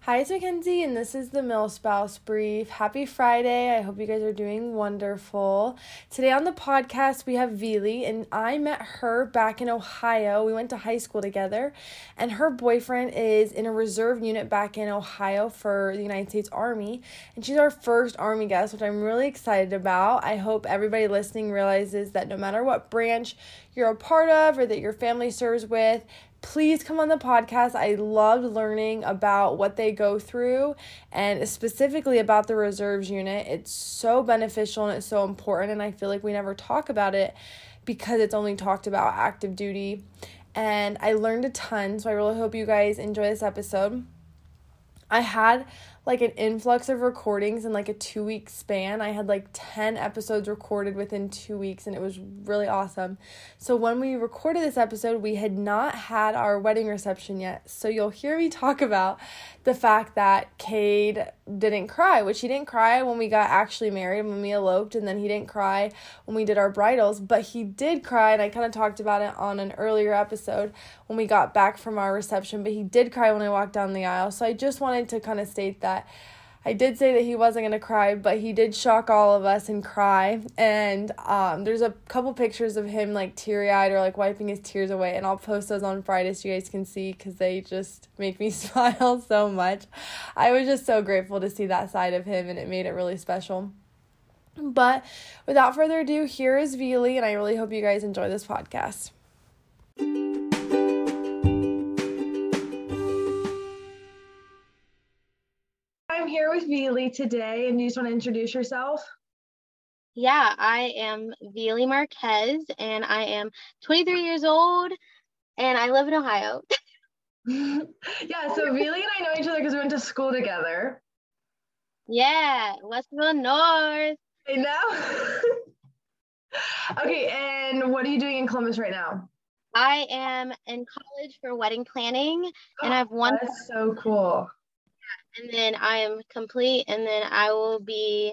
Hi, it's Mackenzie, and this is the MilSpouse Brief. Happy Friday. I hope you guys are doing wonderful. Today on the podcast, we have Vili, and I met her back in Ohio. We went to high school together, and her boyfriend is in a reserve unit back in Ohio for the United States Army, and she's our first Army guest, which I'm really excited about. I hope everybody listening realizes that no matter what branch you're a part of or that your family serves with, please come on the podcast. I loved learning about what they go through and specifically about the reserves unit. It's so beneficial and it's so important, and I feel like we never talk about it because it's only talked about active duty. And I learned a ton, so I really hope you guys enjoy this episode. I had like an influx of recordings in like a 2-week span. I had like 10 episodes recorded within 2 weeks, and it was really awesome. So when we recorded this episode, we had not had our wedding reception yet. So you'll hear me talk about the fact that Cade didn't cry, which he didn't cry when we got actually married, when we eloped, and then he didn't cry when we did our bridals, but he did cry, and I kind of talked about it on an earlier episode when we got back from our reception, but he did cry when I walked down the aisle. So I just wanted to kind of state that I did say that he wasn't going to cry, but he did shock all of us and cry. And there's a couple pictures of him like teary-eyed or like wiping his tears away, and I'll post those on Friday so you guys can see because they just make me smile so much. I was just so grateful to see that side of him, and it made it really special. But without further ado, here is Vili, and I really hope you guys enjoy this podcast. I'm here with Vili today, and you just want to introduce yourself? Yeah, I am Vili Marquez, and I am 23 years old, and I live in Ohio. Yeah, so Vili and I know each other because we went to school together. Yeah, Westville North. I know. Okay, and what are you doing in Columbus right now? I am in college for wedding planning, and I have one, That's so cool. and then I am complete, and then I will be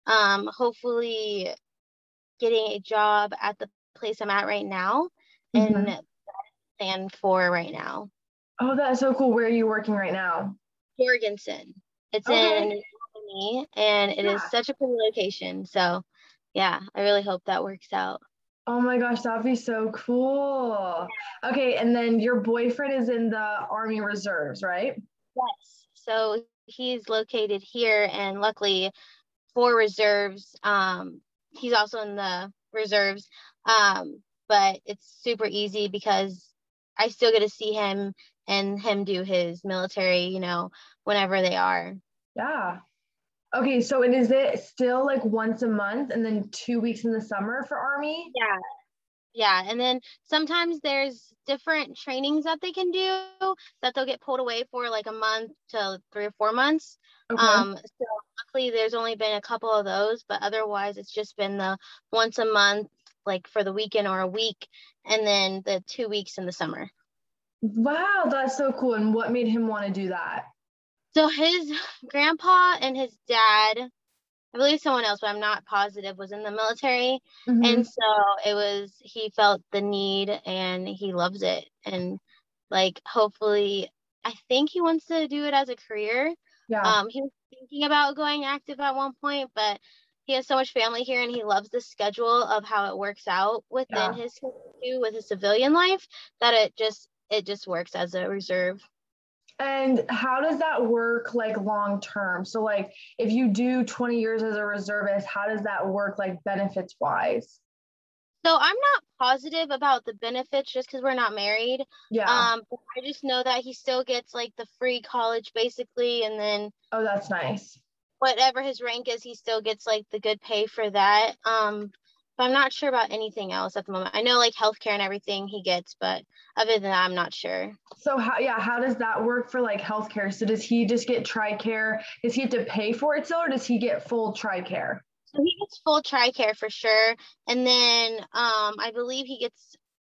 hopefully getting a job at the place I'm at right now, Mm-hmm. and plan for right now. Oh, that's so cool. Where are you working right now? Jorgensen. It's Okay. in Albany, and it is Yeah. such a pretty location. So, yeah, I really hope that works out. Oh my gosh, that'd be so cool. Okay, and then your boyfriend is in the Army Reserves, right? Yes. So he's located here, and luckily for reserves, he's also in the reserves. But it's super easy because I still get to see him and him do his military, whenever they are. Yeah. Okay, so and is it still like once a month and then 2 weeks in the summer for Army? Yeah. Yeah, and then sometimes there's different trainings that they can do that they'll get pulled away for like a month to 3 or 4 months. Okay. So luckily there's only been a couple of those, but otherwise it's just been the once a month, like for the weekend or a week, and then the 2 weeks in the summer. Wow, that's so cool. And what made him want to do that? So his grandpa and his dad, I believe someone else, but I'm not positive, was in the military. Mm-hmm. And so he felt the need and he loves it. And like, hopefully, I think he wants to do it as a career. Yeah. He was thinking about going active at one point, but he has so much family here and he loves the schedule of how it works out within Yeah. his schedule with his civilian life that it just works as a reserve. And how does that work like long term? So like if you do 20 years as a reservist, how does that work like benefits wise? So I'm not positive about the benefits just because we're not married. Yeah. But I just know that he still gets like the free college basically, and then Oh, that's nice. whatever his rank is, he still gets like the good pay for that. But I'm not sure about anything else at the moment. I know like healthcare and everything he gets, but other than that, I'm not sure. So how does that work for like healthcare? So does he just get TRICARE? Does he have to pay for it still, or does he get full TRICARE? So he gets full TRICARE for sure, and then I believe he gets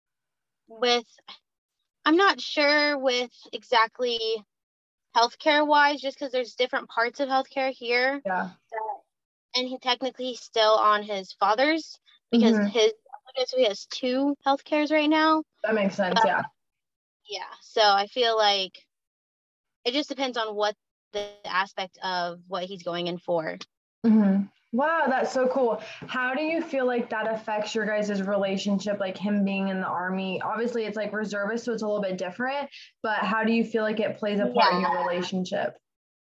with. I'm not sure with exactly healthcare wise, just because there's different parts of healthcare here. Yeah. And he technically he's still on his father's because Mm-hmm. so he has two healthcares right now. That makes sense. But Yeah. yeah, so I feel like it just depends on what the aspect of what he's going in for. Mm-hmm. Wow, that's so cool. How do you feel like that affects your guys' relationship, like him being in the army? Obviously, it's like reservist, so it's a little bit different, but how do you feel like it plays a part in Yeah, your relationship?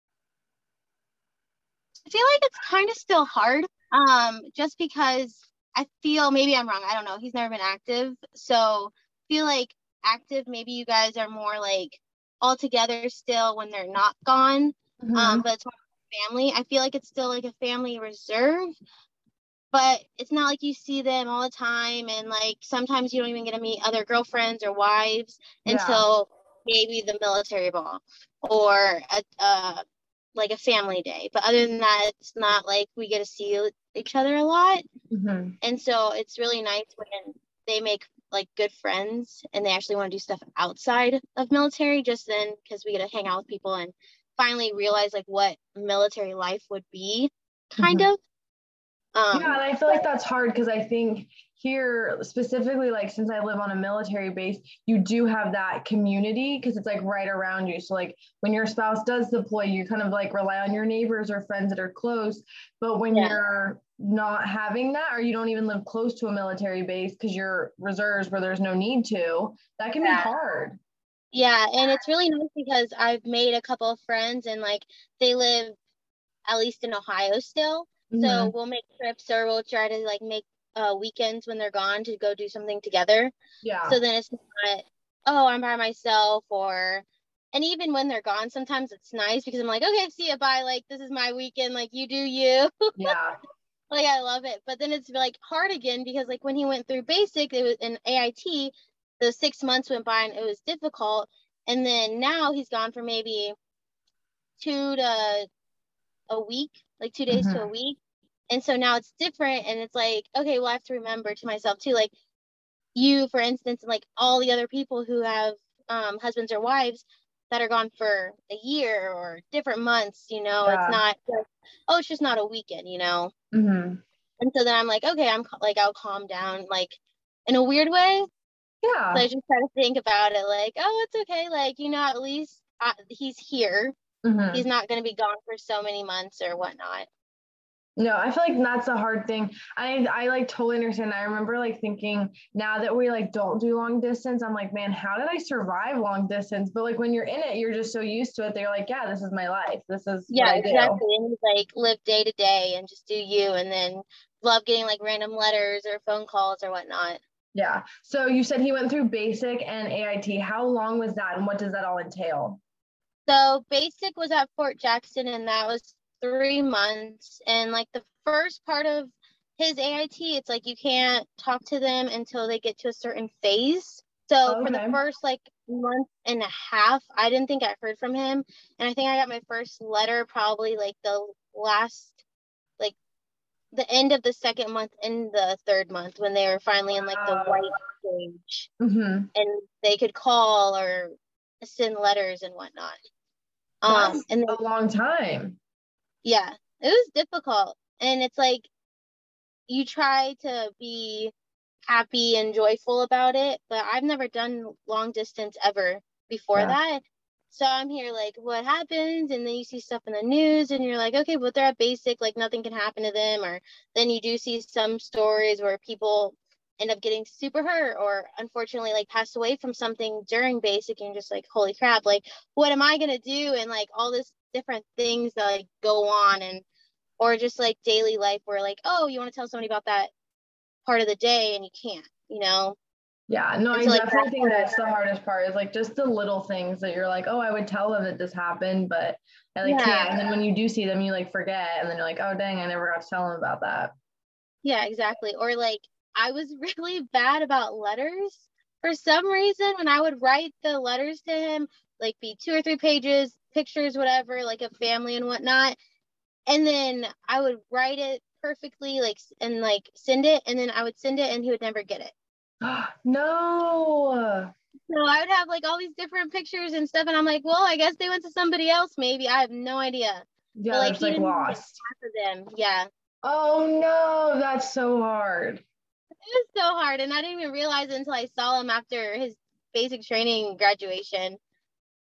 I feel like it's kind of still hard, just because I feel, maybe I'm wrong, I don't know, he's never been active, so I feel like active, maybe you guys are more like all together still when they're not gone, Mm-hmm. but it's more family. I feel like it's still like a family reserve, but it's not like you see them all the time, and like sometimes you don't even get to meet other girlfriends or wives Yeah. until maybe the military ball or like a family day. But other than that, it's not like we get to see each other a lot. Mm-hmm. And so it's really nice when they make like good friends and they actually want to do stuff outside of military, just then because we get to hang out with people and finally realize like what military life would be, kind Mm-hmm. of. Yeah, and I feel But like that's hard because I think here specifically, like since I live on a military base, you do have that community because it's like right around you. So like when your spouse does deploy, you kind of like rely on your neighbors or friends that are close. But when yeah, you're not having that, or you don't even live close to a military base because you're reserves where there's no need to, that can be yeah. hard. Yeah, and it's really nice because I've made a couple of friends and like they live at least in Ohio still. So Hmm. we'll make trips or we'll try to like make weekends when they're gone to go do something together. Yeah. So then it's not, oh, I'm by myself, or and even when they're gone, sometimes it's nice because I'm like, okay, see you, bye. Like this is my weekend, like you do you. Yeah. Like I love it. But then it's like hard again because like when he went through basic, it was in AIT, the 6 months went by and it was difficult. And then now he's gone for maybe 2 to a week, like 2 days to a Hmm. week. And so now it's different. And it's like, okay, well, I have to remember to myself too, like you, for instance, and like all the other people who have husbands or wives that are gone for a year or different months, it's Yeah. not just, oh, it's just not a weekend, Hmm. And so then I'm like, okay, like, I'll calm down, like in a weird way. So I Yeah. just try to think about it like, oh, it's okay. Like, at least he's here. He's Hmm. not going to be gone for so many months or whatnot. No, I feel like that's a hard thing. I like totally understand. I remember like thinking now that we like don't do long distance, I'm like, man, how did I survive long distance? But like when you're in it, you're just so used to it that you're like, yeah, this is my life. This is what Yeah, I do. exactly. And he's like, live day to day and just do you. And then love getting like random letters or phone calls or whatnot. Yeah. So you said he went through basic and AIT. How long was that and what does that all entail? So basic was at Fort Jackson and that was 3 months. And like the first part of his AIT, it's like you can't talk to them until they get to a certain phase. So for the Okay. first like month and a half, I didn't think I heard from him. And I think I got my first letter probably like the last, like the end of the second month and the third month when they were finally in like the white stage Mm-hmm. and they could call or send letters and whatnot. That's And then a long time. yeah, it was difficult. And it's like you try to be happy and joyful about it, but I've never done long distance ever before Yeah. that. So I'm here like, what happens? And then you see stuff in the news and you're like, okay, but they're at basic, like nothing can happen to them. Or then you do see some stories where people end up getting super hurt or unfortunately like pass away from something during basic and you're just like, holy crap, like what am I gonna do? And like all this different things that like go on and or just like daily life where like, oh, you want to tell somebody about that part of the day and you can't. Yeah, no, And I so like definitely that think part of that's the hardest part is like just the little things that you're like, oh, I would tell them that this happened, but I like can't. yeah, And then when you do see them, you like forget, and then you're like, oh, dang, I never got to tell them about that. yeah, exactly. Or like I was really bad about letters for some reason when I would write the letters to him, like be 2 or 3 pages, pictures, whatever, like of family and whatnot. And then I would write it perfectly, like and like send it, and then I would send it and he would never get it. No. So I would have like all these different pictures and stuff, and I'm like, well, I guess they went to somebody else, maybe. I have no idea. But Yeah, like there's he like didn't even get lost. half of them. Yeah. Oh no, that's so hard. It was so hard. And I didn't even realize it until I saw him after his basic training graduation.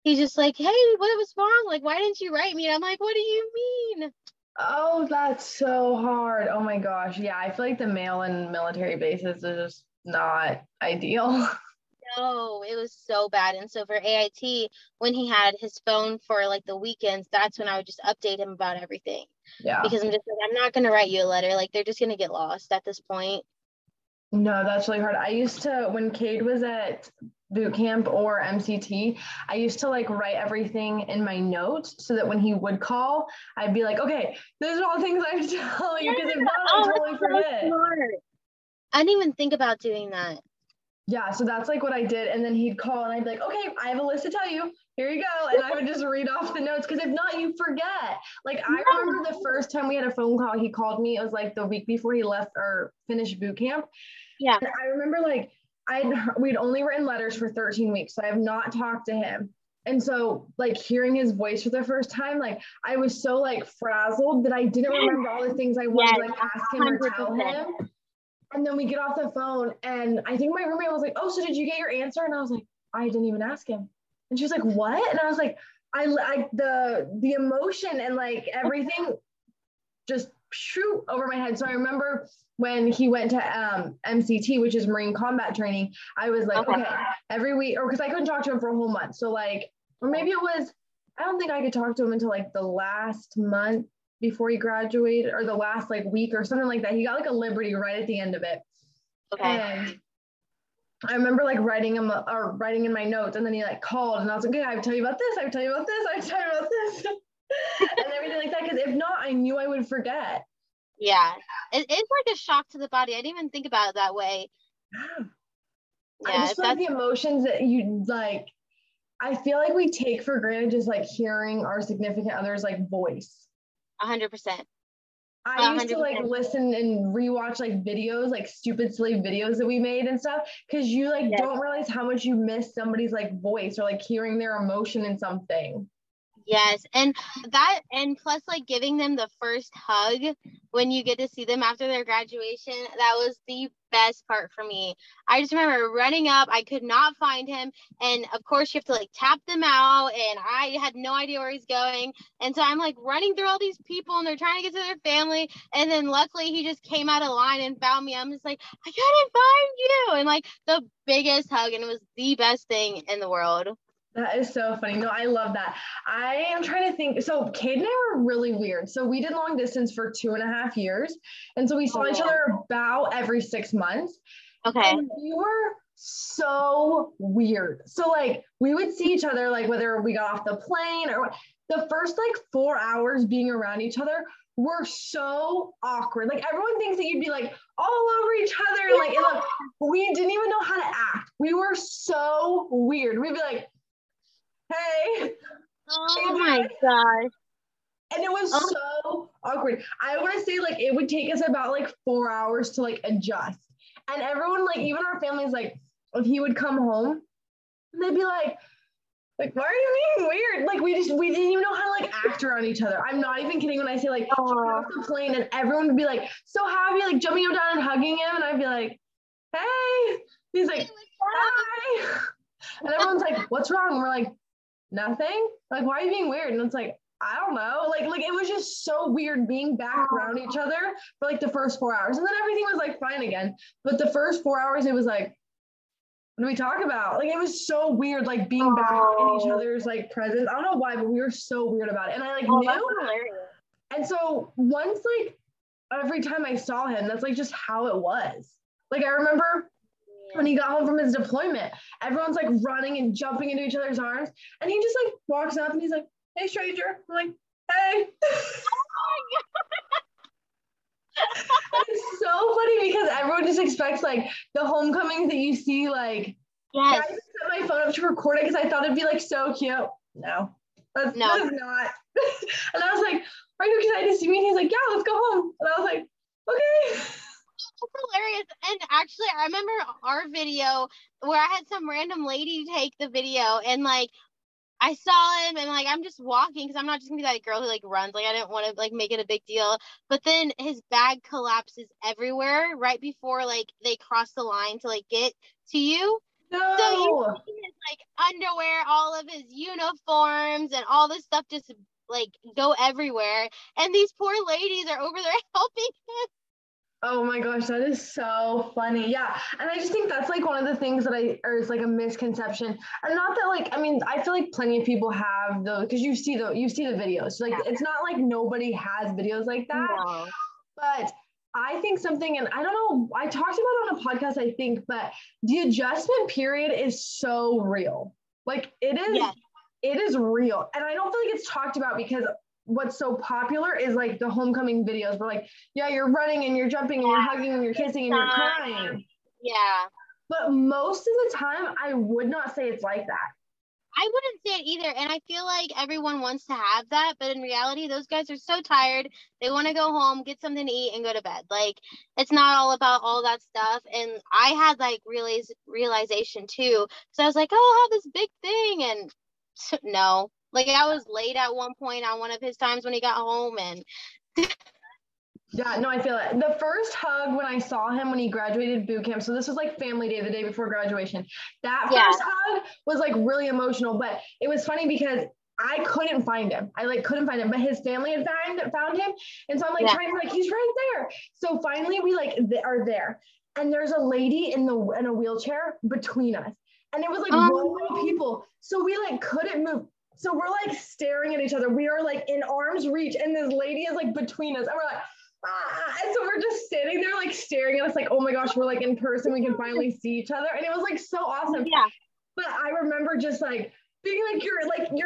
he's just like, hey, what was wrong? Like, why didn't you write me? And I'm like, what do you mean? Oh, that's so hard. Oh my gosh. Yeah, I feel like the mail and military bases is just not ideal. No, it was so bad. And so for AIT, when he had his phone for like the weekends, that's when I would just update him about everything. Yeah. Because I'm just like, I'm not gonna write you a letter. Like they're just gonna get lost at this point. No, that's really hard. I used to, when Cade was at boot camp or MCT, I used to like write everything in my notes so that when he would call, I'd be like, okay, those are all things I have to tell you, Yeah. because if not, I Oh, totally that's so forget. smart. I didn't even think about doing that. Yeah, so that's like what I did. And then he'd call and I'd be like, okay, I have a list to tell you. Here you go. And I would just read off the notes, because if not, you forget. Like, I No. remember the first time we had a phone call, he called me. It was like the week before he left or finished boot camp. Yeah. And I remember like we'd only written letters for 13 weeks, so I have not talked to him. And so like hearing his voice for the first time, like I was so like frazzled that I didn't remember all the things I wanted Yes, to like ask him or tell 100%. him. And then we get off the phone and I think my roommate was like, oh, so did you get your answer? And I was like, I didn't even ask him. And she was like, what? And I was like, I the emotion and like everything just shoot over my head. So I remember when he went to MCT, which is Marine Combat Training, I was like, okay, every week, or because I couldn't talk to him for a whole month. So like, or maybe it was, I don't think I could talk to him until like the last month before he graduated, or the last like week or something like that. He got like a Liberty right at the end of it. Okay. And I remember like writing him or writing in my notes, and then he like called and I was like, okay, I have to tell you about this. I have to tell you about this. I have to tell you about this. And everything like that. Because if not, I knew I would forget. Yeah. It's like a shock to the body. I didn't even think about it that way. I Yeah, just if feel like that's the emotions that you like, I feel like we take for granted just like hearing our significant other's like voice. 100%. I used to like 100%. listen and rewatch like videos, like stupid, silly videos that we made and stuff, because you like Yes. don't realize how much you miss somebody's like voice or like hearing their emotion in something. Yes, and plus like giving them the first hug when you get to see them after their graduation, that was the best part for me. I just remember running up, I could not find him, and of course you have to like tap them out, and I had no idea where he's going, and so I'm like running through all these people, and they're trying to get to their family, and then luckily he just came out of line and found me. I'm just like, I couldn't find you, and like the biggest hug, and it was the best thing in the world. That is so funny. No, I love that. I am trying to think. So Cade and I were really weird. So we did long distance for 2.5 years. And so we saw each other about every 6 months. Okay. And we were so weird. So like we would see each other, like whether we got off the plane or the first like 4 hours being around each other were so awkward. Like everyone thinks that you'd be like all over each other. And like, and look, we didn't even know how to act. We were so weird. We'd be like, hey. Oh my gosh. And it was so awkward. I want to say like it would take us about like 4 hours to like adjust. And everyone, like even our families, like if he would come home, they'd be like, why are you being weird? Like we didn't even know how to like act around each other. I'm not even kidding when I say like off the plane and everyone would be like so happy, like jumping up down and hugging him, and I'd be like, hey. He's like, hi. And everyone's like, what's wrong? And we're like, nothing. Like, why are you being weird? And it's like, I don't know. Like it was just so weird being back around each other for like the first 4 hours. And then everything was like fine again. But the first 4 hours, it was like, what do we talk about? Like it was so weird, like being back in each other's like presence. I don't know why, but we were so weird about it. And I like knew. That's hilarious. And so once like every time I saw him, that's like just how it was. Like I remember when he got home from his deployment, everyone's like running and jumping into each other's arms. And he just like walks up and he's like, hey, stranger. I'm like, hey. It's so funny because everyone just expects like the homecomings that you see, like, yes. I just set my phone up to record it because I thought it'd be like so cute. No, that's not. And I was like, are you excited to see me? And he's like, yeah, let's go home. And I was like, okay. That's hilarious. And actually, I remember our video where I had some random lady take the video, and like I saw him, and like I'm just walking because I'm not just gonna be that girl who like runs. Like I didn't want to like make it a big deal. But then his bag collapses everywhere right before like they cross the line to like get to you. No. So you see his like underwear, all of his uniforms and all this stuff just like go everywhere. And these poor ladies are over there helping him. Oh my gosh, that is so funny. Yeah. And I just think that's like one of the things that or is like a misconception. And not that like, I mean, I feel like plenty of people have those because you see the videos. Like it's not like nobody has videos like that. No. But I think something, and I don't know, I talked about it on a podcast, I think, but the adjustment period is so real. Like it is real. And I don't feel like it's talked about because what's so popular is like the homecoming videos where like, yeah, you're running and you're jumping and you're hugging and you're kissing and you're crying. Yeah. But most of the time, I would not say it's like that. I wouldn't say it either. And I feel like everyone wants to have that, but in reality, those guys are so tired. They want to go home, get something to eat, and go to bed. Like, it's not all about all that stuff. And I had like realization too. So I was like, oh, I'll have this big thing. And no, like I was late at one point on one of his times when he got home. And yeah, no, I feel it. The first hug when I saw him when he graduated boot camp, so this was like family day, the day before graduation. That first hug was like really emotional, but it was funny because I couldn't find him. I like couldn't find him, but his family had found him. And so I'm like trying to like, he's right there. So finally we like are there. And there's a lady in a wheelchair between us. And it was like one people. So we like couldn't move. So we're like staring at each other. We are like in arm's reach. And this lady is like between us. And we're like, and so we're just sitting there like staring at us like, oh my gosh, we're like in person, we can finally see each other. And it was like so awesome. Yeah. But I remember just like being like you're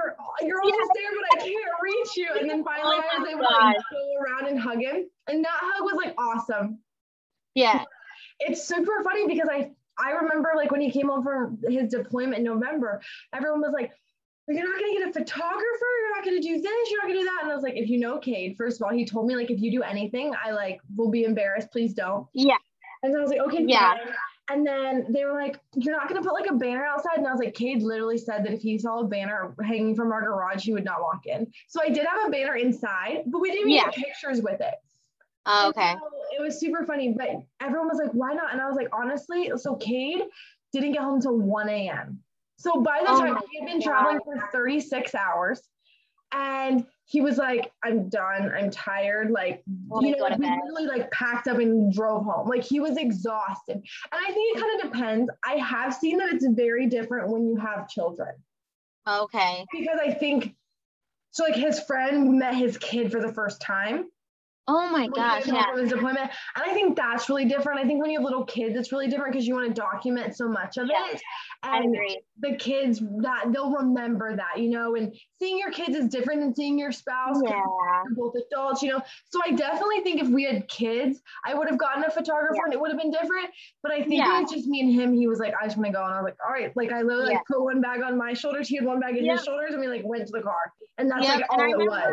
almost there, but I can't reach you. And then finally I was able to like go around and hug him. And that hug was like awesome. Yeah. It's super funny because I remember like when he came home from his deployment in November, everyone was like, you're not going to get a photographer. You're not going to do this. You're not going to do that. And I was like, if you know Cade, first of all, he told me like, if you do anything, I like will be embarrassed. Please don't. Yeah. And I was like, okay, fine. And then they were like, you're not going to put like a banner outside. And I was like, Cade literally said that if he saw a banner hanging from our garage, he would not walk in. So I did have a banner inside, but we didn't even get pictures with it. Oh, okay. So it was super funny, but everyone was like, why not? And I was like, honestly, so Cade didn't get home until 1 a.m. So by the time he had been traveling for 36 hours and he was like, I'm done. I'm tired. Like, we literally like packed up and drove home. Like he was exhausted. And I think it kind of depends. I have seen that it's very different when you have children. Okay. Because I think, so like his friend met his kid for the first time. Oh my gosh, yeah. His deployment. And I think that's really different. I think when you have little kids, it's really different because you want to document so much of it. And the kids, that they'll remember that, you know, and seeing your kids is different than seeing your spouse. Yeah. They're both adults, you know. So I definitely think if we had kids, I would have gotten a photographer and it would have been different. But I think it was just me and him. He was like, I just want to go. And I was like, all right. Like I literally like, put one bag on my shoulders. He had one bag in his shoulders and we like went to the car. And that's like all it was.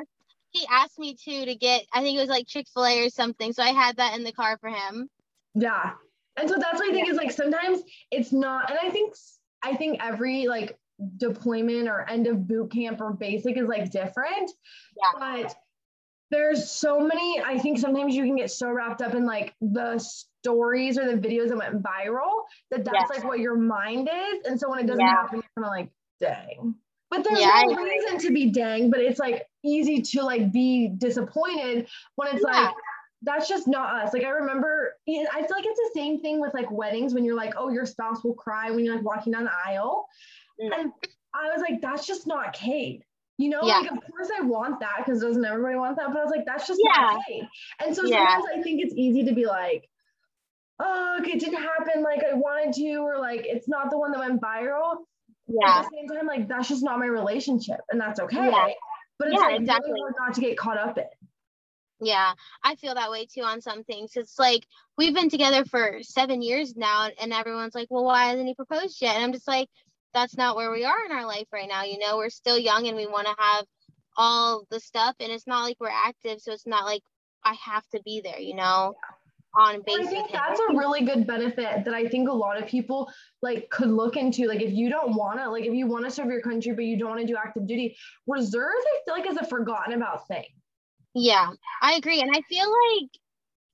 He asked me to get, I think it was like Chick-fil-A or something. So I had that in the car for him. Yeah. And so that's what I think is like, sometimes it's not, and I think every like deployment or end of boot camp or basic is like different, but there's so many, I think sometimes you can get so wrapped up in like the stories or the videos that went viral that's like what your mind is. And so when it doesn't happen, you're kind of like, dang. But there's no reason to be dang, but it's like easy to like be disappointed when it's like, that's just not us. Like I remember, I feel like it's the same thing with like weddings when you're like, oh, your spouse will cry when you're like walking down the aisle. And I was like, that's just not Cade. You know, like of course I want that because doesn't everybody want that? But I was like, that's just not Cade. And so sometimes I think it's easy to be like, oh, it didn't happen like I wanted to, or like it's not the one that went viral. At the same time, like that's just not my relationship, and that's okay. But it's like really hard not to get caught up in. Yeah, I feel that way too on some things. It's like we've been together for 7 years now, and everyone's like, "Well, why hasn't he proposed yet?" And I'm just like, "That's not where we are in our life right now. You know, we're still young, and we want to have all the stuff, and it's not like we're active, so it's not like I have to be there. You know." On base. I think that's a really good benefit that I think a lot of people like could look into. Like if you don't want to, like if you want to serve your country, but you don't want to do active duty, reserves, I feel like is a forgotten about thing. Yeah, I agree. And I feel like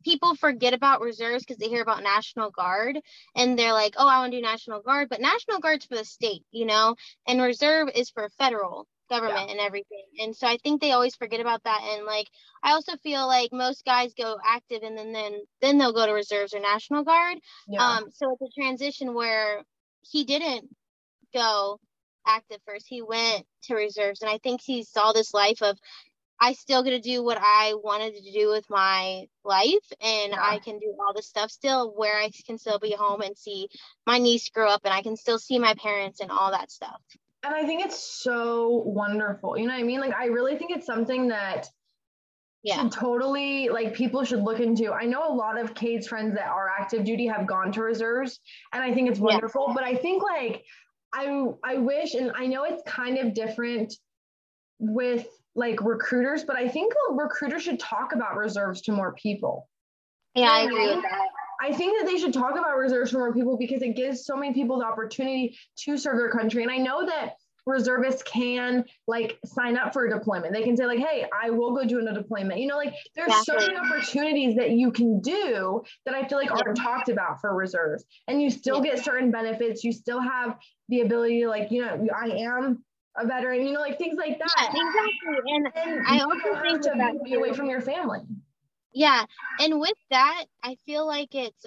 people forget about reserves because they hear about National Guard and they're like, oh, I want to do National Guard, but National Guard's for the state, and reserve is for federal government and everything. And so I think they always forget about that. And like, I also feel like most guys go active and then they'll go to reserves or National Guard. So it's a transition where he didn't go active first. He went to reserves, and I think he saw this life of, I still get to do what I wanted to do with my life, and I can do all this stuff still, where I can still be home and see my niece grow up, and I can still see my parents and all that stuff. And I think it's so wonderful. You know what I mean? Like, I really think it's something that should totally, like, people should look into. I know a lot of Cade's friends that are active duty have gone to reserves, and I think it's wonderful. But I think, like, I wish, and I know it's kind of different with like recruiters, but I think recruiters should talk about reserves to more people. Yeah, I agree with that. I think that they should talk about reserves to more people because it gives so many people the opportunity to serve their country. And I know that reservists can like sign up for a deployment. They can say like, hey, I will go do a deployment. Like there's so many opportunities that you can do that I feel like aren't talked about for reserves. And you still get certain benefits. You still have the ability to like, I am a veteran, like things like that. Yeah, exactly. And I also think to be away from your family. Yeah. And with that, I feel like it's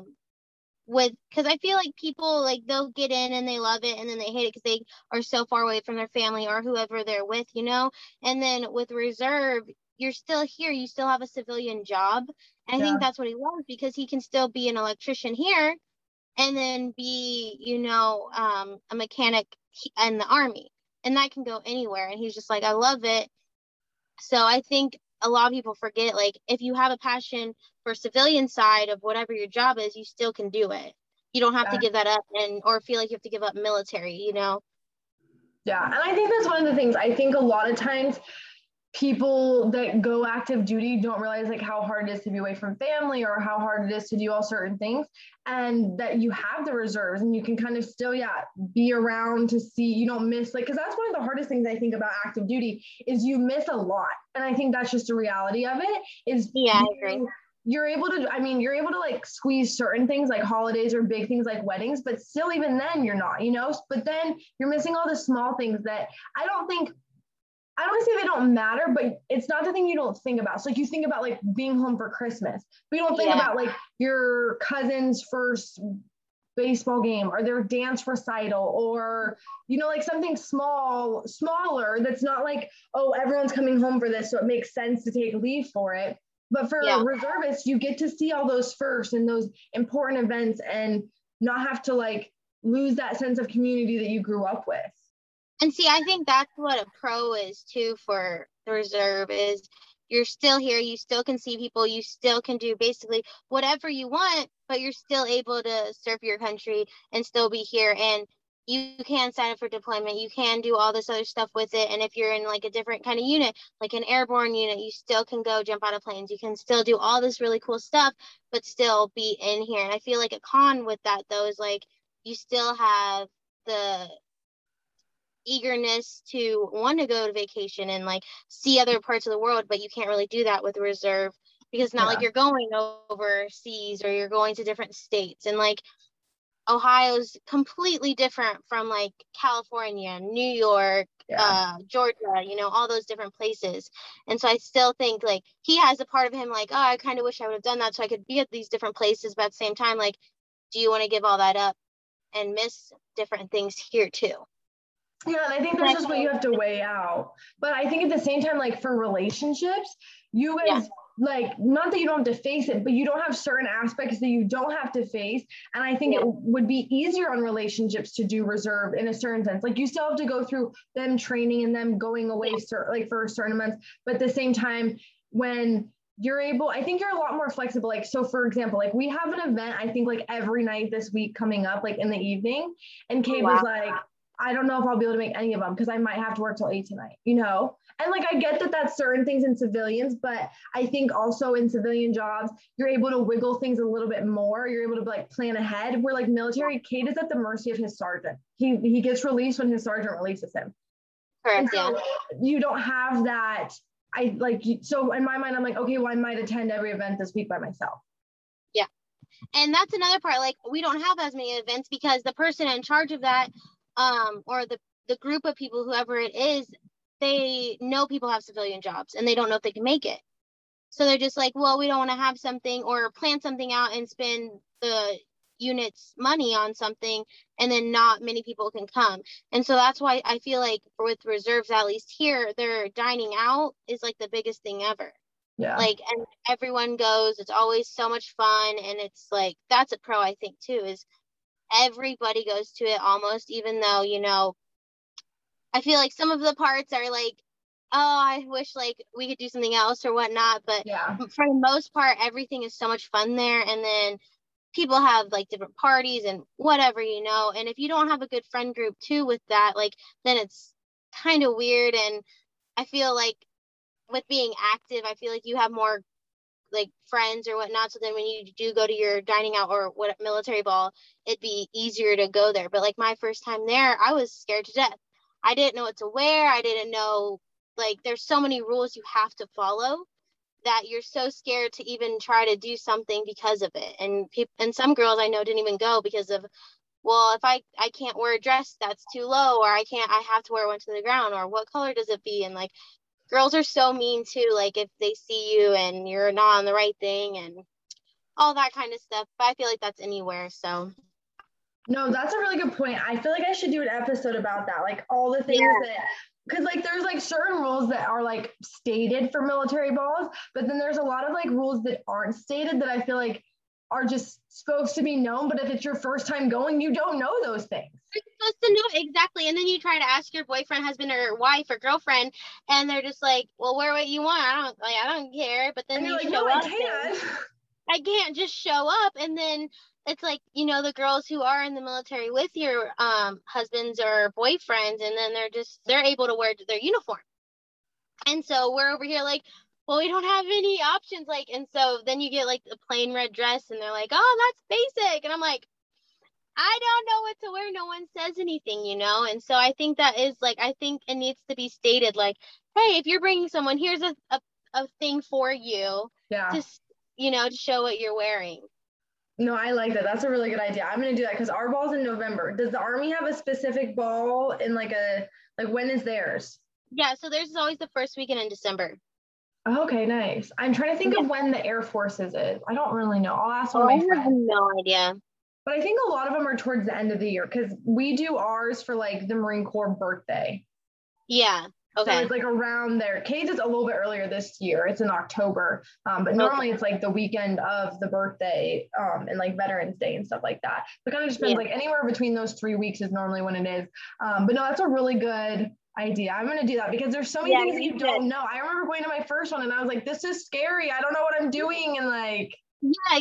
because I feel like people like they'll get in and they love it and then they hate it because they are so far away from their family or whoever they're with, and then with reserve, you're still here, you still have a civilian job. And I think that's what he loves, because he can still be an electrician here and then be, a mechanic in the Army, and that can go anywhere. And he's just like, I love it. So I think a lot of people forget, like, if you have a passion for civilian side of whatever your job is, you still can do it. You don't have to give that up or feel like you have to give up military, Yeah. And I think that's one of the things. I think a lot of times people that go active duty don't realize like how hard it is to be away from family or how hard it is to do all certain things, and that you have the reserves and you can kind of still be around to see, you don't miss, like, because that's one of the hardest things I think about active duty is you miss a lot. And I think that's just the reality of it is I agree. You're able to like squeeze certain things like holidays or big things like weddings, but still even then you're not, but then you're missing all the small things that I don't want to say they don't matter, but it's not the thing you don't think about. So like you think about like being home for Christmas, but you don't think about like your cousin's first baseball game or their dance recital or, like something smaller that's not like, oh, everyone's coming home for this, so it makes sense to take leave for it. But for reservists, you get to see all those first and those important events and not have to like lose that sense of community that you grew up with. And see, I think that's what a pro is too for the reserve is you're still here. You still can see people. You still can do basically whatever you want, but you're still able to serve your country and still be here. And you can sign up for deployment. You can do all this other stuff with it. And if you're in like a different kind of unit, like an airborne unit, you still can go jump out of planes. You can still do all this really cool stuff, but still be in here. And I feel like a con with that though is like you still have the eagerness to want to go to vacation and like see other parts of the world, but you can't really do that with reserve because it's not like you're going overseas or you're going to different states. And like Ohio's completely different from like California, New York, Georgia, all those different places. And so I still think like he has a part of him like, oh, I kind of wish I would have done that so I could be at these different places, but at the same time, like, do you want to give all that up and miss different things here too? Yeah, and I think that's just what you have to weigh out. But I think at the same time, like for relationships, you guys, like, not that you don't have to face it, but you don't have certain aspects that you don't have to face. And I think it would be easier on relationships to do reserve in a certain sense. Like you still have to go through them training and them going away like for certain months. But at the same time, when you're able, I think you're a lot more flexible. Like, so for example, like we have an event, I think like every night this week coming up, like in the evening. And Kate was like, I don't know if I'll be able to make any of them because I might have to work till 8 tonight, And like, I get that that's certain things in civilians, but I think also in civilian jobs, you're able to wiggle things a little bit more. You're able to like plan ahead. Where like military, Kate is at the mercy of his sergeant. He gets released when his sergeant releases him. Correct. So you don't have that I like, so in my mind, I'm like, okay, well, I might attend every event this week by myself. Yeah. And that's another part. Like, we don't have as many events because the person in charge of that, or the group of people, whoever it is, they know people have civilian jobs and they don't know if they can make it. So they're just like, well, we don't want to have something or plan something out and spend the unit's money on something and then not many people can come. And so that's why I feel like with reserves, at least here, their dining out is like the biggest thing ever. Yeah. Like, and everyone goes, it's always so much fun. And it's like, that's a pro, I think, too, is everybody goes to it almost, even though, you know, I feel like some of the parts are like, oh, I wish like we could do something else or whatnot. But Yeah. for the most part, everything is so much fun there. And then people have like different parties and whatever, you know. And if you don't have a good friend group too with that, like, then it's kind of weird. And I feel like with being active, I feel like you have more like friends or whatnot. So then when you do go to your dining out or what military ball, it'd be easier to go there. But like my first time there, I was scared to death. I didn't know what to wear. I didn't know, like, there's so many rules you have to follow that you're so scared to even try to do something because of it. And and some girls I know didn't even go because of, well, if I can't wear a dress that's too low, or I have to wear one to the ground, or what color does it be? And like, girls are so mean too, like if they see you and you're not on the right thing and all that kind of stuff. But I feel like that's anywhere. So No, that's a really good point. I feel like I should do an episode about that, like all the things that, because like there's like certain rules that are like stated for military balls, but then there's a lot of like rules that aren't stated that I feel like are just supposed to be known. But if it's your first time going, you don't know those things. you're supposed to know exactly. And then you try to ask your boyfriend, husband, or wife or girlfriend, and they're just like, well, wear what you want. I don't care. But then And you're you like, show no, I up can't. I can't just show up. And then it's like, you know, the girls who are in the military with your husbands or boyfriends, and then they're able to wear their uniform. And so we're over here like, well, we don't have any options. Like, and so then you get like a plain red dress and they're like, oh, that's basic. And I'm like, I don't know what to wear. No one says anything, you know? And so I think that is like, I think it needs to be stated like, hey, if you're bringing someone, here's a thing for you Yeah. to, you know, to show what you're wearing. No, I like that. That's a really good idea. I'm going to do that because our ball's in November. Does the Army have a specific ball in like when is theirs? Yeah, so theirs is always the first weekend in December. Okay, nice. I'm trying to think of when the Air Force's is. I don't really know. I'll ask one of I my have friends. no idea. But I think a lot of them are towards the end of the year because we do ours for like the Marine Corps birthday. Yeah. Okay. So it's like around there. Cade's is a little bit earlier this year. It's in October. But normally it's like the weekend of the birthday and like Veterans Day and stuff like that. So it kind of just depends, like anywhere between those 3 weeks is normally when it is. But no, that's a really good idea. I'm going to do that because there's so many things that you don't know. I remember going to my first one and I was like, this is scary. I don't know what I'm doing. And like, yeah.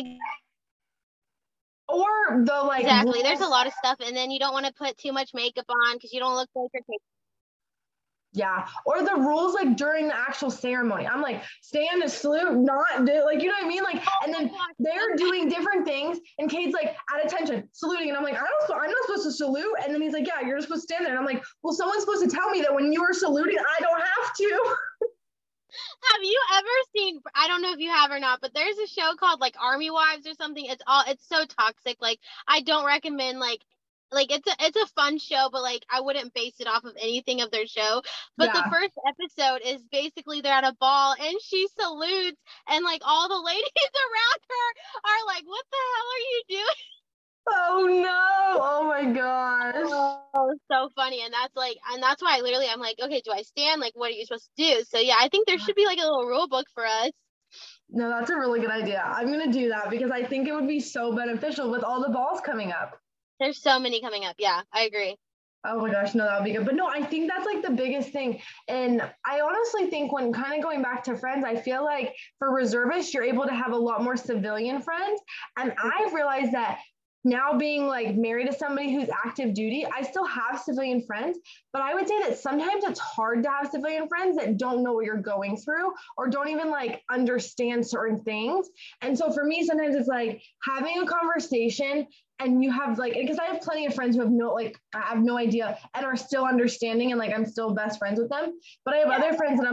Or the like exactly. There's a lot of stuff, and then you don't want to put too much makeup on because you don't look like you're. Yeah, or the rules like during the actual ceremony. I'm like, stand to salute, not do, like, you know what I mean? Like, and then they're doing different things, and Cade's like, at attention, saluting, and I'm like, I'm not supposed to salute. And then he's like, yeah, you're supposed to stand there. And I'm like, well, someone's supposed to tell me that when you are saluting, I don't have to. Have you ever seen, I don't know if you have or not, but there's a show called like Army Wives or something. It's so toxic. Like, I don't recommend like it's a fun show, but like I wouldn't base it off of anything of their show. But the first episode is basically they're at a ball and she salutes, and like all the ladies around her are like, what the hell are you doing? Oh no. Oh my gosh. Oh, so funny. And that's why I'm like, okay, do I stand? Like, what are you supposed to do? So yeah, I think there should be like a little rule book for us. No, that's a really good idea. I'm going to do that because I think it would be so beneficial with all the balls coming up. There's so many coming up. Yeah, I agree. Oh my gosh, no, that would be good. But no, I think that's like the biggest thing. And I honestly think when kind of going back to friends, I feel like for reservists, you're able to have a lot more civilian friends. And I've realized that now being like married to somebody who's active duty, I still have civilian friends, but I would say that sometimes it's hard to have civilian friends that don't know what you're going through or don't even like understand certain things. And so for me, sometimes it's like having a conversation and you have like, because I have plenty of friends who I have no idea and are still understanding and like I'm still best friends with them. But I have other friends that I'm like,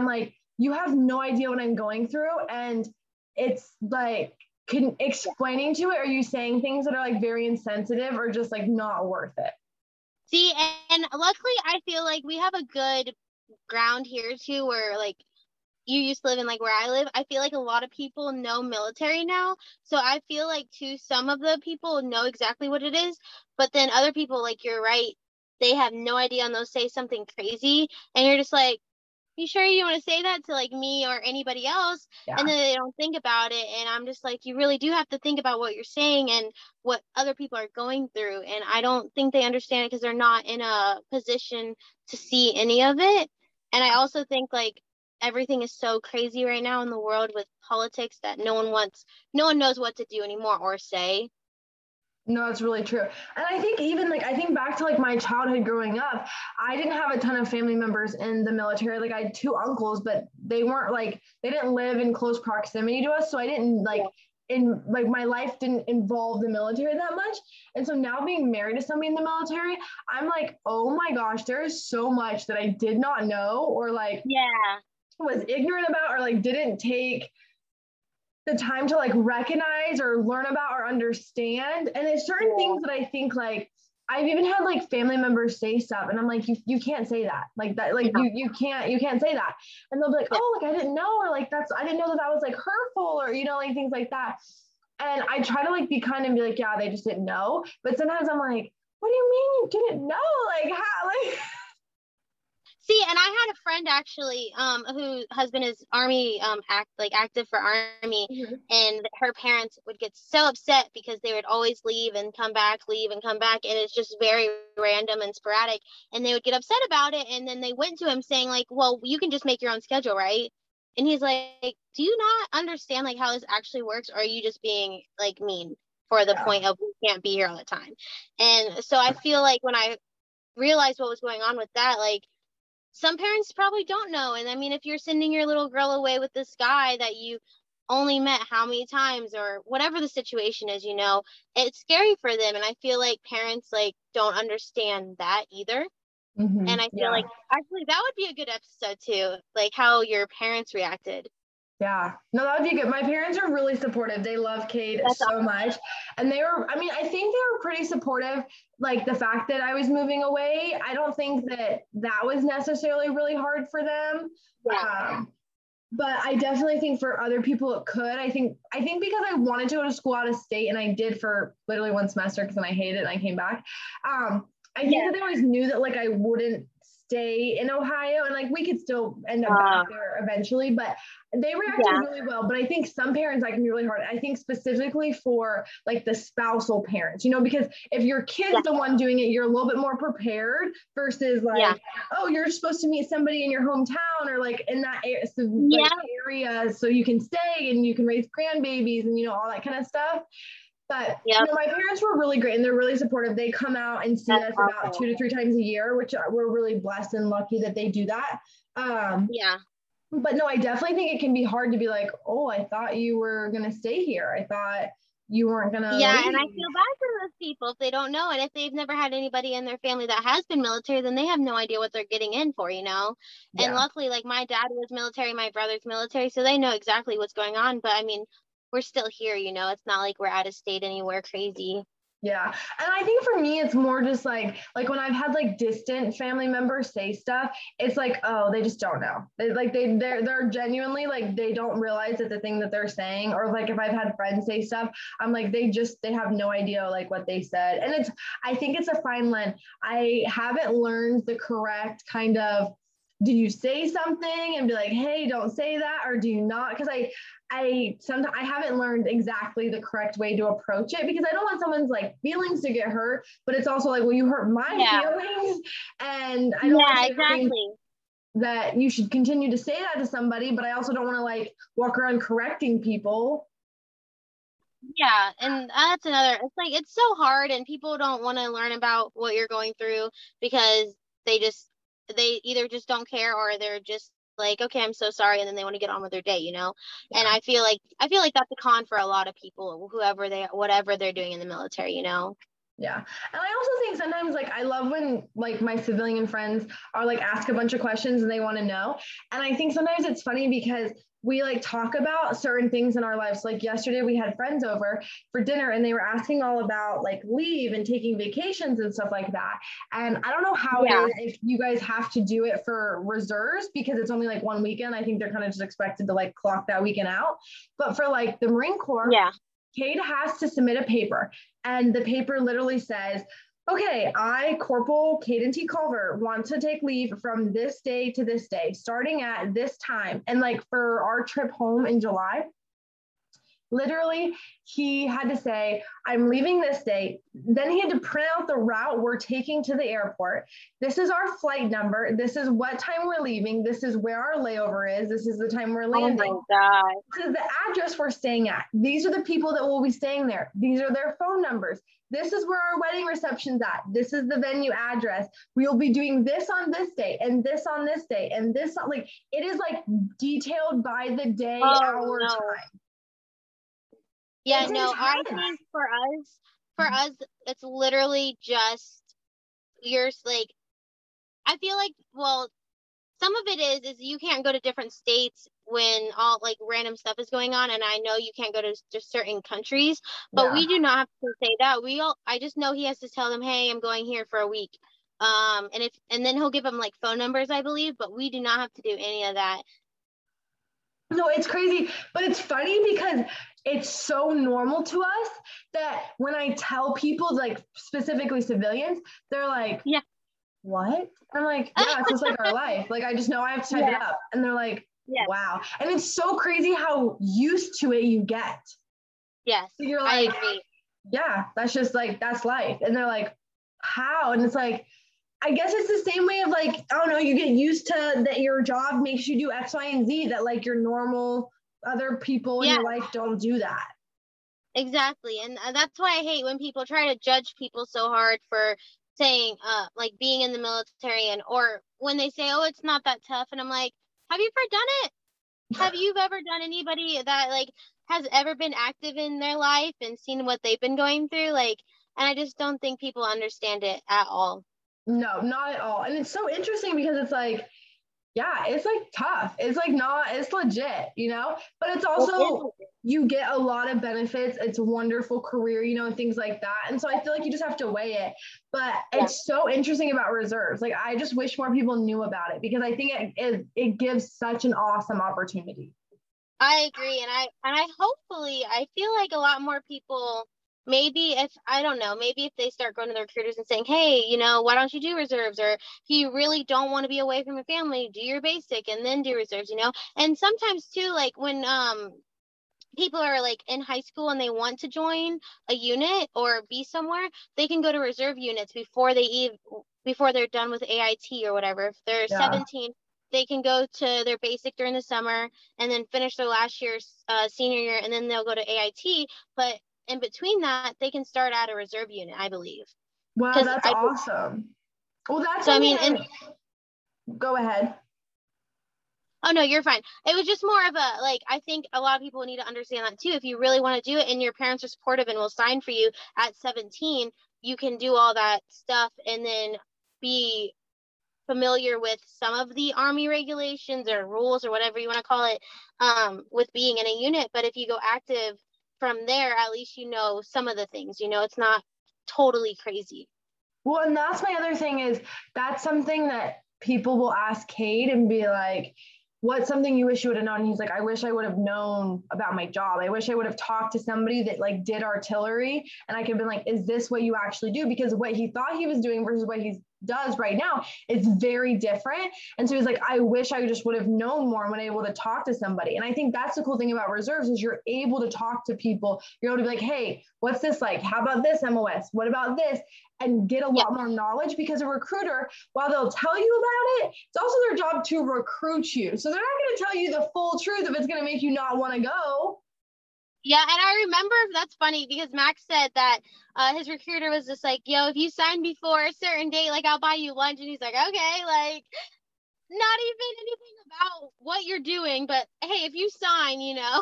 you have no idea what I'm going through. And it's like, explaining to it, are you saying things that are like very insensitive or just like not worth it? See, and luckily, I feel like we have a good ground here too, where like you used to live in like where I live. I feel like a lot of people know military now. So I feel like too, some of the people know exactly what it is, but then other people, like you're right, they have no idea and they'll say something crazy, and you're just like, you sure you want to say that to like me or anybody else? And Yeah. then they don't think about it. And I'm just like, you really do have to think about what you're saying and what other people are going through. And I don't think they understand it because they're not in a position to see any of it. And I also think like everything is so crazy right now in the world with politics that no one knows what to do anymore or say. No, it's really true. And I think even like I think back to like my childhood growing up, I didn't have a ton of family members in the military. Like I had two uncles, but they weren't like they didn't live in close proximity to us. So I didn't like Yeah. in like my life didn't involve the military that much. And so now being married to somebody in the military, I'm like, oh my gosh, there is so much that I did not know or like Yeah. was ignorant about or like didn't take the time to like recognize or learn about or understand. And there's certain Yeah. things that I think like I've even had like family members say stuff and I'm like, you can't say that. Like that, like Yeah. you can't say that. And they'll be like, Yeah. oh, like I didn't know, or like I didn't know that that was like hurtful or, like things like that. And I try to like be kind and be like, yeah, they just didn't know. But sometimes I'm like, what do you mean you didn't know? Like how, like, See, and I had a friend actually, who husband is army, active for army, and her parents would get so upset because they would always leave and come back, and it's just very random and sporadic, and they would get upset about it, and then they went to him saying like, well, you can just make your own schedule, right? And he's like, do you not understand like how this actually works, or are you just being like mean for the yeah. point of we can't be here all the time? And so I feel like when I realized what was going on with that, like some parents probably don't know. And I mean, if you're sending your little girl away with this guy that you only met how many times or whatever the situation is, it's scary for them. And I feel like parents like don't understand that either. And I feel Yeah. like actually that would be a good episode too, like how your parents reacted. Yeah, no, that would be good. My parents are really supportive. They love Cade That's so awesome. much. And they were, I mean, I think they were pretty supportive. Like the fact that I was moving away, I don't think that that was necessarily really hard for them. Yeah. But I definitely think for other people it could. I think because I wanted to go to school out of state and I did for literally one semester because then I hated it and I came back. I think Yeah. that they always knew that like I wouldn't stay in Ohio and like we could still end up back there eventually, but they reacted Yeah. really well. But I think some parents that can be really hard. I think specifically for like the spousal parents, because if your Yeah. kid's the one doing it, you're a little bit more prepared versus like, Yeah. oh, you're supposed to meet somebody in your hometown or like in that area, so, Yeah. like area so you can stay and you can raise grandbabies and all that kind of stuff. But Yep. my parents were really great and they're really supportive. They come out and see That's us about awesome. 2 to 3 times a year, which we're really blessed and lucky that they do that. Yeah. But no, I definitely think it can be hard to be like, oh, I thought you were gonna stay here. I thought you weren't gonna Yeah, and I leave. feel bad for those people if they don't know. And if they've never had anybody in their family that has been military, then they have no idea what they're getting in for. And Yeah. luckily, like my dad was military, my brother's military, so they know exactly what's going on. But I mean, we're still here. It's not like we're out of state anywhere crazy. Yeah. And I think for me it's more just like when I've had like distant family members say stuff, it's like, oh, they just don't know. They're genuinely like they don't realize that the thing that they're saying, or like if I've had friends say stuff, I'm like they have no idea like what they said. And I think it's a fine line. I haven't learned the correct kind of, do you say something and be like, hey, don't say that, or do you not? Because I sometimes I haven't learned exactly the correct way to approach it because I don't want someone's like feelings to get hurt, but it's also like, well, you hurt my Yeah. feelings, and I don't want Yeah, to say the same exactly. that you should continue to say that to somebody, but I also don't want to like walk around correcting people. Yeah, and that's another. It's like it's so hard, and people don't want to learn about what you're going through because they just they either just don't care or they're just like, okay, I'm so sorry, and then they want to get on with their day. And Yeah. I feel like that's a con for a lot of people, whoever they whatever they're doing in the military. Yeah. And I also think sometimes like I love when like my civilian friends are like ask a bunch of questions and they want to know. And I think sometimes it's funny because we like talk about certain things in our lives. Like yesterday we had friends over for dinner and they were asking all about like leave and taking vacations and stuff like that. And I don't know how it Yeah. is if you guys have to do it for reserves because it's only like one weekend. I think they're kind of just expected to like clock that weekend out. But for like the Marine Corps, Yeah. Cade has to submit a paper, and the paper literally says, okay, I, Corporal Caden T. Culver, want to take leave from this day to this day, starting at this time. And like for our trip home in July, literally, he had to say, I'm leaving this day. Then he had to print out the route we're taking to the airport. This is our flight number. This is what time we're leaving. This is where our layover is. This is the time we're Oh my landing. God. This is the address we're staying at. These are the people that will be staying there. These are their phone numbers. This is where our wedding reception's at. This is the venue address. We will be doing this on this day and this on this day and this on, like it is like detailed by the day, Oh hour, no. time. Yeah, It's no, I intense. think for us, it's literally just you're like, I feel like, well, some of it is you can't go to different states when all like random stuff is going on, and I know you can't go to just certain countries, but Yeah. we do not have to say that. I just know he has to tell them, hey, I'm going here for a week. And then he'll give them like phone numbers, I believe, but we do not have to do any of that. No, it's crazy, but it's funny because it's so normal to us that when I tell people, like specifically civilians, they're like, Yeah. what? I'm like, yeah, it's just like our life. Like, I just know I have to type it Yeah. up. And they're like, Yeah. wow. And it's so crazy how used to it you get. Yes. So you're I like, agree. yeah, that's just like, that's life. And they're like, how? And it's like, I guess it's the same way of like, I don't know, you get used to that your job makes you do X, Y, and Z, that like your normal other people in Yeah. your life don't do that. Exactly. And that's why I hate when people try to judge people so hard for saying like being in the military, and or when they say, "Oh, it's not that tough." And I'm like, "Have you ever done it? Have you ever done anybody that like has ever been active in their life and seen what they've been going through?" Like, and I just don't think people understand it at all. No, not at all. And it's so interesting because it's like, yeah, it's like tough. It's like not, it's legit, you know? But it's It also, is. you get a lot of benefits. It's a wonderful career, you know, and things like that. And so I feel like you just have to weigh it. But Yeah. it's so interesting about reserves. Like, I just wish more people knew about it because I think it gives such an awesome opportunity. I agree, and I hopefully I feel like a lot more people, maybe if I don't know, maybe if they start going to the recruiters and saying, hey, why don't you do reserves, or if you really don't want to be away from your family, do your basic and then do reserves. And sometimes too, like when people are like in high school and they want to join a unit or be somewhere, they can go to reserve units before they're done with AIT or whatever. If they're Yeah. 17, they can go to their basic during the summer and then finish their last year's senior year, and then they'll go to AIT. But in between that, they can start at a reserve unit, I believe. Wow, Because that's awesome. Well, that's so I something mean, and go ahead. oh no, you're fine. It was just more of a like, I think a lot of people need to understand that too. If you really want to do it and your parents are supportive and will sign for you at 17, you can do all that stuff and then be familiar with some of the Army regulations or rules or whatever you want to call it, with being in a unit. But if you go active from there, at least you know some of the things. It's not totally crazy. Well, and that's my other thing is that's something that people will ask Cade and be like, what's something you wish you would have known? He's like, I wish I would have known about my job. I wish I would have talked to somebody that like did artillery and I could have been like, is this what you actually do? Because what he thought he was doing versus what he does right now is very different. And so he's like, I wish I just would have known more and been able to talk to somebody. And I think that's the cool thing about reserves is you're able to talk to people. You're able to be like, hey, what's this like? How about this MOS? What about this? And get a Yeah. lot more knowledge because a recruiter, while they'll tell you about it, it's also their job to recruit you. So they're not going to tell you the full truth if it's going to make you not want to go. Yeah, and I remember that's funny because Max said that his recruiter was just like, "Yo, if you sign before a certain date, like I'll buy you lunch." And he's like, "Okay," like not even anything about what you're doing, but hey, if you sign.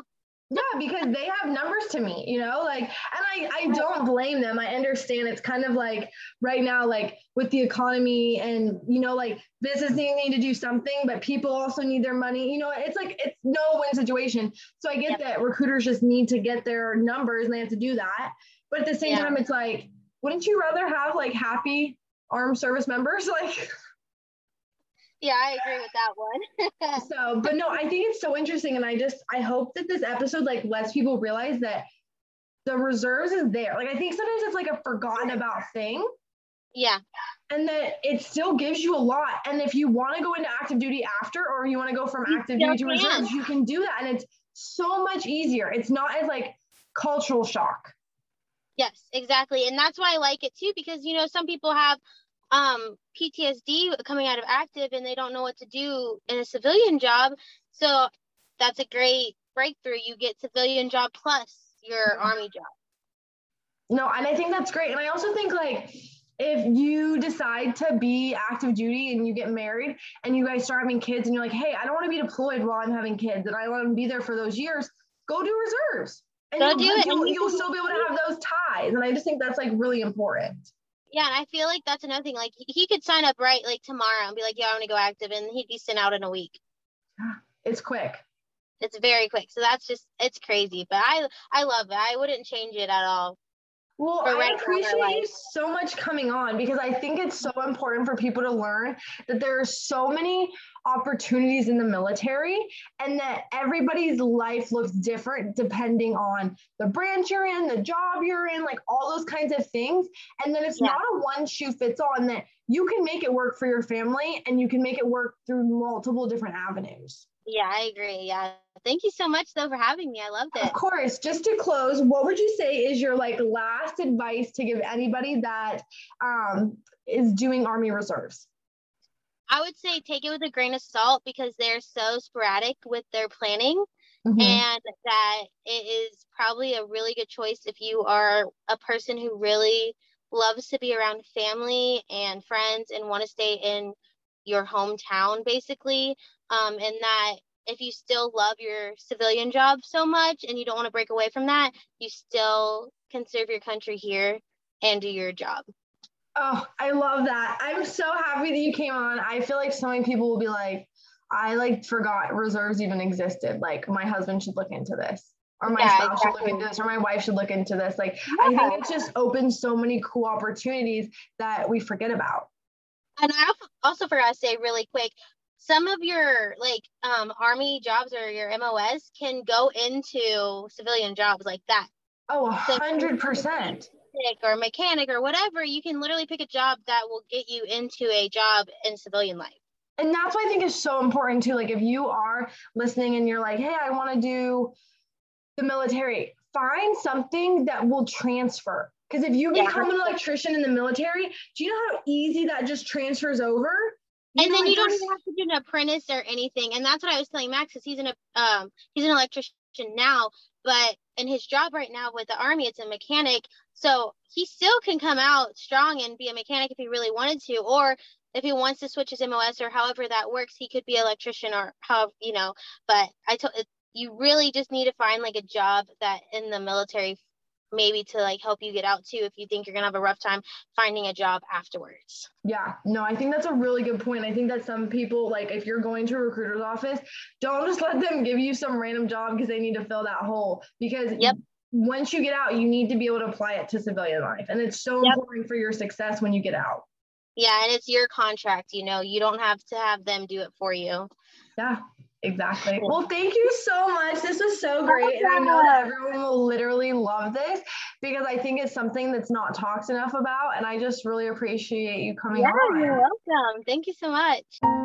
Yeah, because they have numbers to meet, like, and I don't blame them. I understand it's kind of like right now, like with the economy and, like businesses need to do something, but people also need their money. It's like, it's no win situation. So I get that recruiters just need to get their numbers and they have to do that. But at the same time, it's like, wouldn't you rather have like happy armed service members? Like, yeah, I agree with that one. so, but no, I think it's so interesting. And I hope that this episode like lets people realize that the reserves is there. Like, I think sometimes it's like a forgotten about thing. Yeah. And that it still gives you a lot. And if you want to go into active duty after, or you want to go from active duty to reserves, you can do that. And it's so much easier. It's not as like cultural shock. Yes, exactly. And that's why I like it too, because, some people have PTSD coming out of active and they don't know what to do in a civilian job. So that's a great breakthrough. You get civilian job plus your Army job. No, and I think that's great. And I also think like if you decide to be active duty and you get married and you guys start having kids and you're like, hey, I don't want to be deployed while I'm having kids and I want to be there for those years, go do reserves. And you'll still be able to have those ties. And I just think that's like really important. Yeah, and I feel like that's another thing. Like he could sign up right like tomorrow and be like, yeah, I want to go active, and he'd be sent out in a week. It's quick. It's very quick. So it's crazy. But I love it. I wouldn't change it at all. Well, I appreciate you so much coming on because I think it's so important for people to learn that there are so many opportunities in the military and that everybody's life looks different depending on the branch you're in, the job you're in, like all those kinds of things. And then it's not a one shoe fits all, and that you can make it work for your family and you can make it work through multiple different avenues. Yeah, I agree. Yeah. Thank you so much though for having me. I loved it. Of course. Just to close, what would you say is your like last advice to give anybody that is doing Army Reserves? I would say take it with a grain of salt because they're so sporadic with their planning, and that it is probably a really good choice if you are a person who really loves to be around family and friends and want to stay in your hometown basically, and that if you still love your civilian job so much and you don't want to break away from that, you still can serve your country here and do your job. Oh, I love that. I'm so happy that you came on. I feel like so many people will be like, I like forgot reserves even existed. Like my husband should look into this, or my spouse should look into this, or my wife should look into this. Like I think it just opens so many cool opportunities that we forget about. And I also forgot to say really quick, some of your like Army jobs or your MOS can go into civilian jobs like that. Oh, 100%. Or mechanic or whatever, you can literally pick a job that will get you into a job in civilian life. And that's what I think is so important too. Like if you are listening and you're like, hey, I want to do the military, find something that will transfer. Because if you become an electrician in the military, do you know how easy that just transfers over? And then you don't even have to do an apprentice or anything. And that's what I was telling Max, because he's an electrician now, but in his job right now with the Army, it's a mechanic. So he still can come out strong and be a mechanic if he really wanted to, or if he wants to switch his MOS or however that works, he could be an electrician or however, but you really just need to find like a job that in the military, maybe to like help you get out too, if you think you're gonna have a rough time finding a job afterwards. Yeah, no, I think that's a really good point. I think that some people, like if you're going to a recruiter's office, don't just let them give you some random job because they need to fill that hole, because once you get out, you need to be able to apply it to civilian life. And it's so important for your success when you get out. Yeah, and it's your contract, you don't have to have them do it for you. Yeah, exactly. Well, thank you so much. This was so great. And I know that everyone will literally love this because I think it's something that's not talked enough about. And I just really appreciate you coming on. You're welcome. Thank you so much.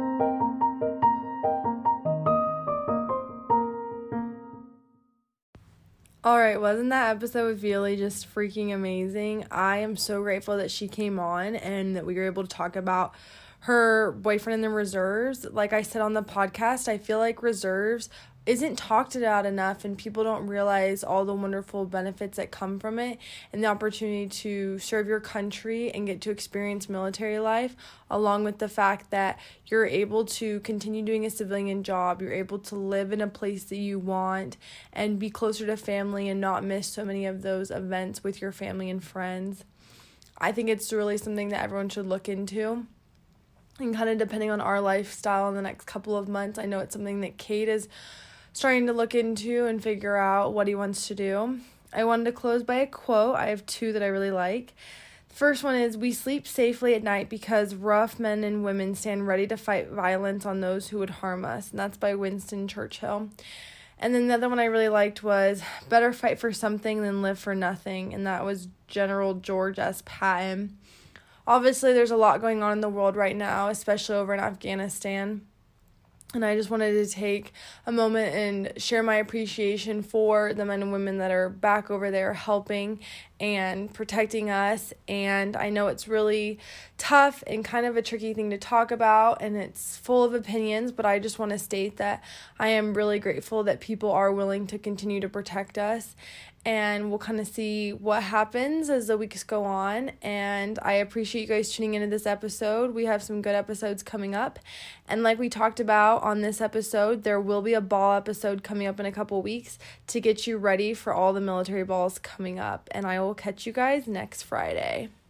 All right, wasn't that episode with Vili just freaking amazing? I am so grateful that she came on and that we were able to talk about her boyfriend in the reserves. Like I said on the podcast, I feel like reserves isn't talked about enough, and people don't realize all the wonderful benefits that come from it, and the opportunity to serve your country and get to experience military life, along with the fact that you're able to continue doing a civilian job, you're able to live in a place that you want and be closer to family and not miss so many of those events with your family and friends. I think it's really something that everyone should look into. And kind of depending on our lifestyle in the next couple of months, I know it's something that Cade is starting to look into and figure out what he wants to do. I wanted to close by a quote. I have two that I really like. The first one is, "We sleep safely at night because rough men and women stand ready to fight violence on those who would harm us." And that's by Winston Churchill. And then the other one I really liked was, "Better fight for something than live for nothing." And that was General George S. Patton. Obviously, there's a lot going on in the world right now, especially over in Afghanistan. And I just wanted to take a moment and share my appreciation for the men and women that are back over there helping and protecting us. And I know it's really tough and kind of a tricky thing to talk about, and it's full of opinions, but I just want to state that I am really grateful that people are willing to continue to protect us. And we'll kind of see what happens as the weeks go on. And I appreciate you guys tuning into this episode. We have some good episodes coming up. And like we talked about on this episode, there will be a ball episode coming up in a couple weeks to get you ready for all the military balls coming up. And I will catch you guys next Friday.